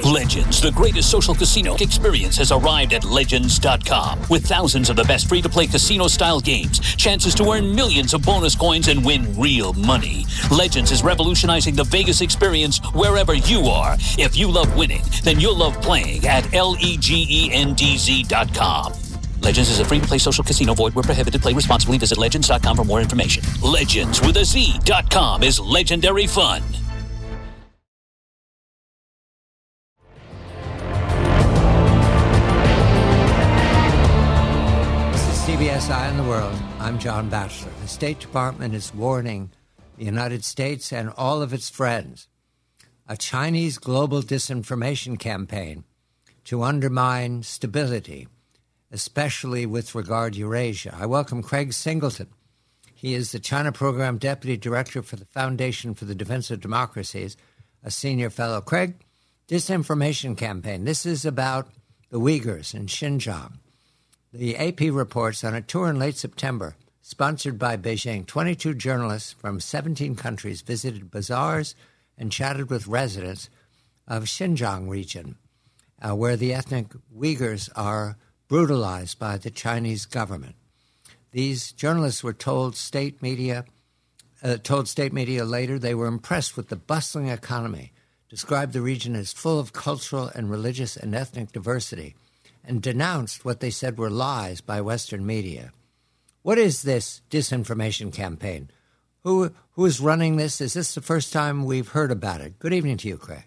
Legends, the greatest social casino experience, has arrived at Legends.com. With thousands of the best free-to-play casino-style games, chances to earn millions of bonus coins and win real money. Legends is revolutionizing the Vegas experience wherever you are. If you love winning, then you'll love playing at LEGENDZ.com. Legends is a free-to-play social casino. Void where prohibited. Play responsibly. Visit Legends.com for more information. Legends with a Z.com is legendary fun. CBS Eye on the World. I'm John Batchelor. The State Department is warning the United States and all of its friends a Chinese global disinformation campaign to undermine stability, especially with regard to Eurasia. I welcome Craig Singleton. He is the China Program Deputy Director for the Foundation for the Defense of Democracies, a senior fellow. Craig, disinformation campaign. This is about the Uyghurs in Xinjiang. The AP reports on a tour in late September, sponsored by Beijing, 22 journalists from 17 countries visited bazaars and chatted with residents of Xinjiang region, where the ethnic Uyghurs are brutalized by the Chinese government. These journalists were told state media later they were impressed with the bustling economy, described the region as full of cultural and religious and ethnic diversity, and denounced what they said were lies by Western media. What is this disinformation campaign? Who is running this? Is this the first time we've heard about it? Good evening to you, Craig.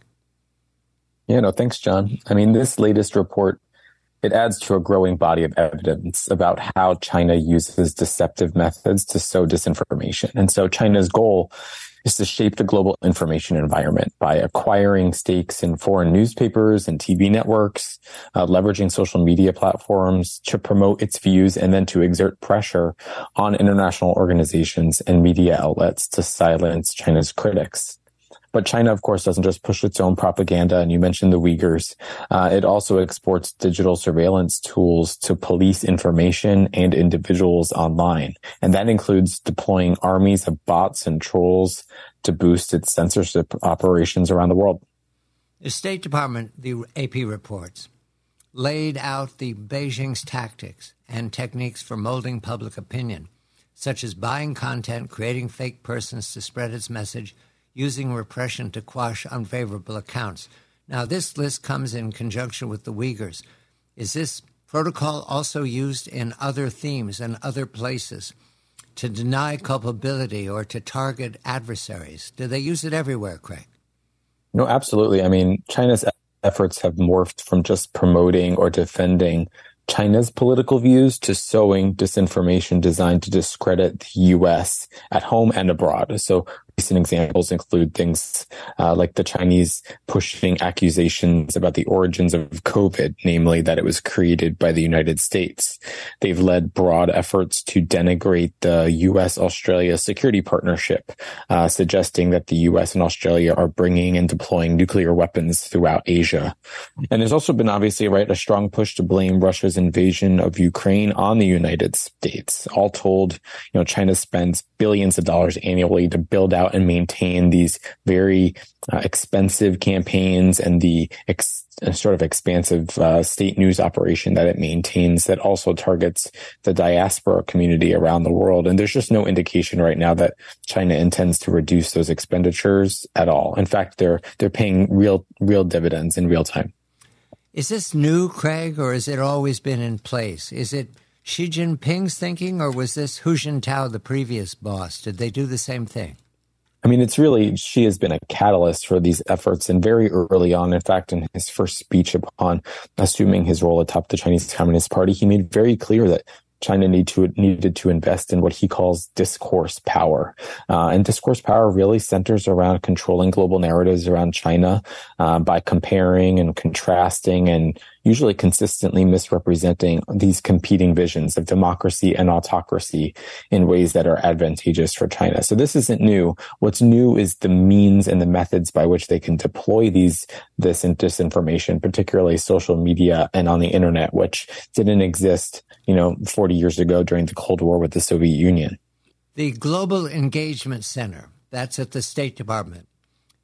Yeah, no, thanks, John. I mean, this latest report, it adds to a growing body of evidence about how China uses deceptive methods to sow disinformation. And so China's goal is to shape the global information environment by acquiring stakes in foreign newspapers and TV networks, leveraging social media platforms to promote its views, and then to exert pressure on international organizations and media outlets to silence China's critics. But China, of course, doesn't just push its own propaganda. And you mentioned the Uyghurs. It also exports digital surveillance tools to police information and individuals online. And that includes deploying armies of bots and trolls to boost its censorship operations around the world. The State Department, the AP reports, laid out the Beijing's tactics and techniques for molding public opinion, such as buying content, creating fake persons to spread its message, using repression to quash unfavorable accounts. Now, this list comes in conjunction with the Uyghurs. Is this protocol also used in other themes and other places to deny culpability or to target adversaries? Do they use it everywhere, Craig? No, absolutely. I mean, China's efforts have morphed from just promoting or defending China's political views to sowing disinformation designed to discredit the U.S. at home and abroad. So recent examples include things like the Chinese pushing accusations about the origins of COVID, namely that it was created by the United States. They've led broad efforts to denigrate the U.S.-Australia security partnership, suggesting that the U.S. and Australia are bringing and deploying nuclear weapons throughout Asia. And there's also been, obviously, a strong push to blame Russia's invasion of Ukraine on the United States. All told, China spends billions of dollars annually to build out and maintain these very expensive campaigns and the sort of expansive state news operation that it maintains that also targets the diaspora community around the world. And there's just no indication right now that China intends to reduce those expenditures at all. In fact, they're paying real dividends in real time. Is this new, Craig, or has it always been in place? Is it Xi Jinping's thinking, or was this Hu Jintao, the previous boss? Did they do the same thing? I mean, Xi has been a catalyst for these efforts, and very early on, in fact, in his first speech upon assuming his role atop the Chinese Communist Party, he made very clear that China needed to invest in what he calls discourse power. And discourse power really centers around controlling global narratives around China by comparing and contrasting and usually consistently misrepresenting these competing visions of democracy and autocracy in ways that are advantageous for China. So this isn't new. What's new is the means and the methods by which they can deploy this disinformation, particularly social media and on the internet, which didn't exist, 40 years ago during the Cold War with the Soviet Union. The Global Engagement Center, that's at the State Department,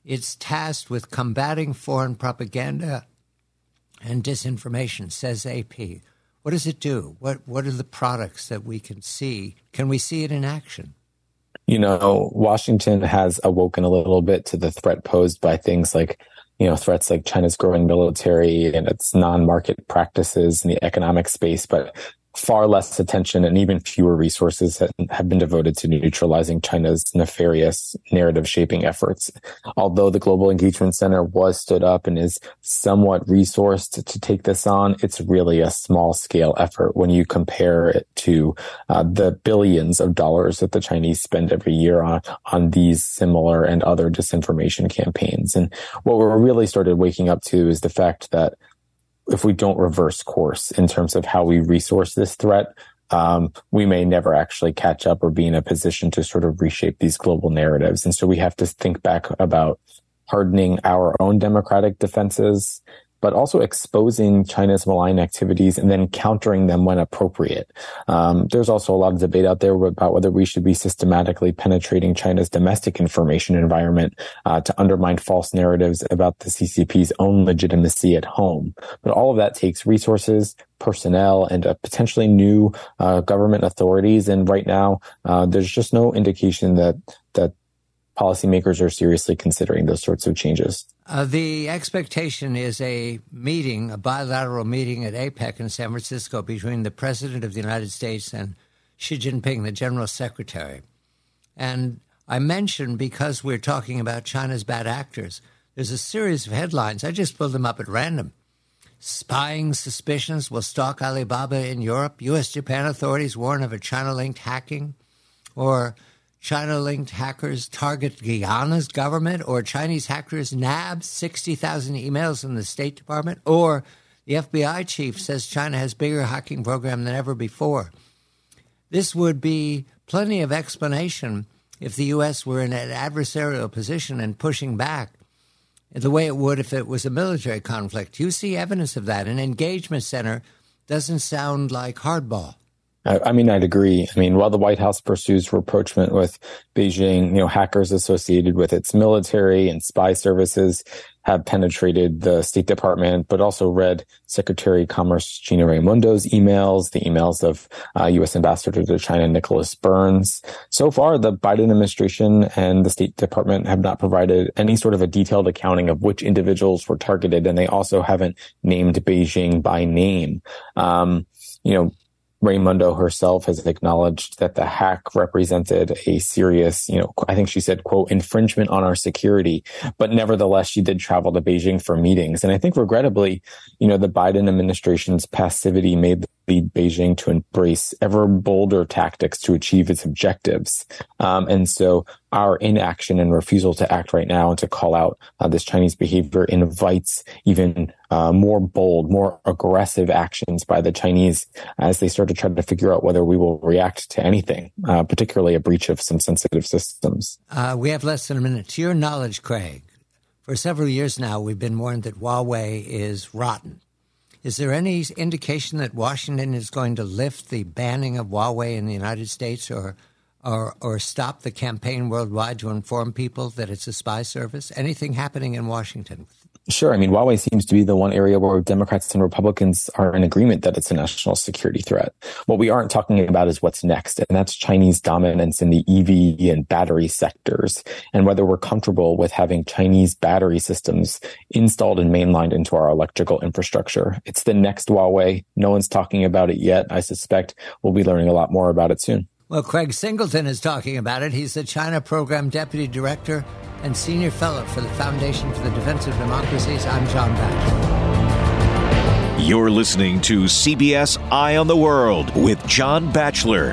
It's tasked with combating foreign propaganda and disinformation, says AP. What does it do? What are the products that we can see? Can we see it in action? You know, Washington has awoken a little bit to the threat posed by things like, threats like China's growing military and its non-market practices in the economic space, but far less attention and even fewer resources have been devoted to neutralizing China's nefarious narrative-shaping efforts. Although the Global Engagement Center was stood up and is somewhat resourced to take this on, it's really a small-scale effort when you compare it to the billions of dollars that the Chinese spend every year on these similar and other disinformation campaigns. And what we're really started waking up to is the fact that if we don't reverse course in terms of how we resource this threat, we may never actually catch up or be in a position to sort of reshape these global narratives. And so we have to think back about hardening our own democratic defenses, but also exposing China's malign activities and then countering them when appropriate. There's also a lot of debate out there about whether we should be systematically penetrating China's domestic information environment to undermine false narratives about the CCP's own legitimacy at home. But all of that takes resources, personnel, and potentially new government authorities. And right now, there's just no indication that policymakers are seriously considering those sorts of changes. The expectation is a bilateral meeting at APEC in San Francisco between the President of the United States and Xi Jinping, the General Secretary. And I mentioned, because we're talking about China's bad actors, there's a series of headlines. I just pulled them up at random. Spying suspicions will stalk Alibaba in Europe. U.S.-Japan authorities warn of a China-linked hacking. Or China-linked hackers target Guyana's government, or Chinese hackers nab 60,000 emails in the State Department, or the FBI chief says China has bigger hacking program than ever before. This would be plenty of explanation if the U.S. were in an adversarial position and pushing back the way it would if it was a military conflict. You see evidence of that. An engagement center doesn't sound like hardball. I mean, I'd agree. I mean, while the White House pursues rapprochement with Beijing, hackers associated with its military and spy services have penetrated the State Department, but also read Secretary of Commerce Gina Raimondo's emails, the emails of U.S. Ambassador to China Nicholas Burns. So far, the Biden administration and the State Department have not provided any sort of a detailed accounting of which individuals were targeted, and they also haven't named Beijing by name. Raimondo herself has acknowledged that the hack represented a serious, I think she said, quote, infringement on our security. But nevertheless, she did travel to Beijing for meetings. And I think regrettably, the Biden administration's passivity made Beijing to embrace ever bolder tactics to achieve its objectives. And so our inaction and refusal to act right now and to call out this Chinese behavior invites even more bold, more aggressive actions by the Chinese as they start to try to figure out whether we will react to anything, particularly a breach of some sensitive systems. We have less than a minute. To your knowledge, Craig, for several years now, we've been warned that Huawei is rotten. Is there any indication that Washington is going to lift the banning of Huawei in the United States or stop the campaign worldwide to inform people that it's a spy service? Anything happening in Washington? Sure. I mean, Huawei seems to be the one area where Democrats and Republicans are in agreement that it's a national security threat. What we aren't talking about is what's next, and that's Chinese dominance in the EV and battery sectors, and whether we're comfortable with having Chinese battery systems installed and mainlined into our electrical infrastructure. It's the next Huawei. No one's talking about it yet. I suspect we'll be learning a lot more about it soon. Well, Craig Singleton is talking about it. He's the China Program Deputy Director and Senior Fellow for the Foundation for the Defense of Democracies. I'm John Batchelor. You're listening to CBS Eye on the World with John Batchelor.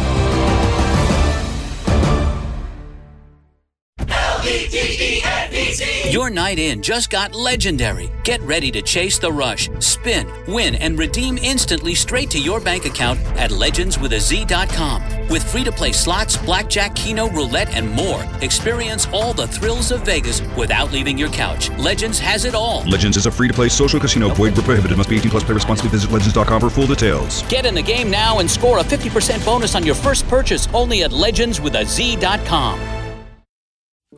Your night in just got legendary. Get ready to chase the rush, spin, win, and redeem instantly straight to your bank account at legendswithaz.com. With free-to-play slots, blackjack, keno, roulette, and more, experience all the thrills of Vegas without leaving your couch. Legends has it all. Legends is a free-to-play social casino. Void where prohibited. Must be 18 plus. Play responsibly. Visit legends.com for full details. Get in the game now and score a 50% bonus on your first purchase only at legendswithaz.com.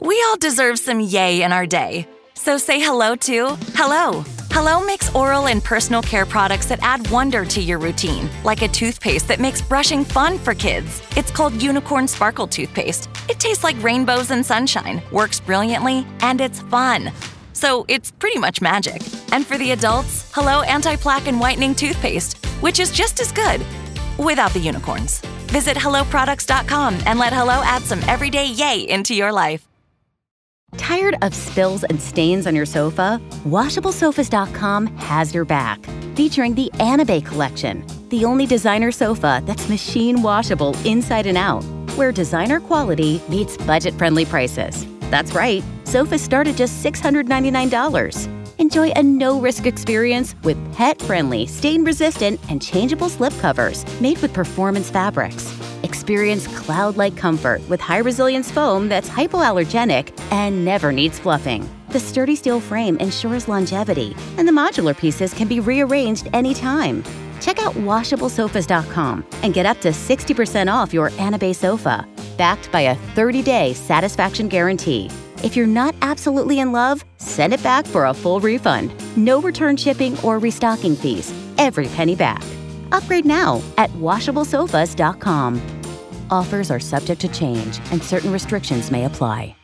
We all deserve some yay in our day. So say hello to Hello. Hello makes oral and personal care products that add wonder to your routine, like a toothpaste that makes brushing fun for kids. It's called Unicorn Sparkle Toothpaste. It tastes like rainbows and sunshine, works brilliantly, and it's fun. So it's pretty much magic. And for the adults, Hello Anti-Plaque and Whitening Toothpaste, which is just as good, without the unicorns. Visit HelloProducts.com and let Hello add some everyday yay into your life. Tired of spills and stains on your sofa? WashableSofas.com has your back. Featuring the Anabay Collection, the only designer sofa that's machine washable inside and out, where designer quality meets budget-friendly prices. That's right, sofas start at just $699. Enjoy a no-risk experience with pet-friendly, stain-resistant, and changeable slipcovers made with performance fabrics. Experience cloud-like comfort with high-resilience foam that's hypoallergenic and never needs fluffing. The sturdy steel frame ensures longevity, and the modular pieces can be rearranged anytime. Check out WashableSofas.com and get up to 60% off your Anabay sofa, backed by a 30-day satisfaction guarantee. If you're not absolutely in love, send it back for a full refund. No return shipping or restocking fees. Every penny back. Upgrade now at WashableSofas.com. Offers are subject to change and certain restrictions may apply.